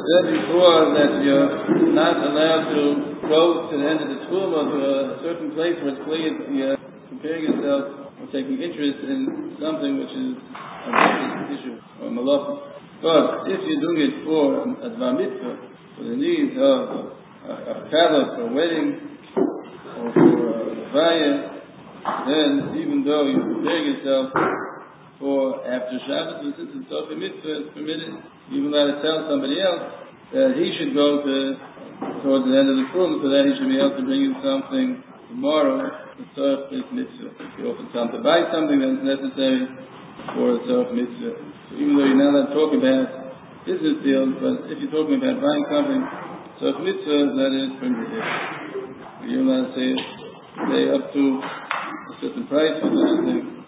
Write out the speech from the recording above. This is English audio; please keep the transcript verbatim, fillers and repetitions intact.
said before that you're not allowed to go to the end of the tomb or to a certain place where it's clear that you're comparing yourself or taking interest in something which is a business issue or malacha. But if you're doing it for a dvar mitzvah, for the needs of a, a kaddish, for a wedding, or for a vaya, then even though you're preparing yourself for after Shabbos, but since it's also a mitzvah, it's permitted, you're allowed to tell somebody else that he should go to towards the end of the room, so that he should be able to bring you something tomorrow to serve this mitzvah. You also tell him to buy something that is necessary for a serve mitzvah. So even though you're not allowed to talk about business deals, but if you're talking about buying something, serve mitzvah, that is permitted. You're allowed to say, say up to a certain price for something.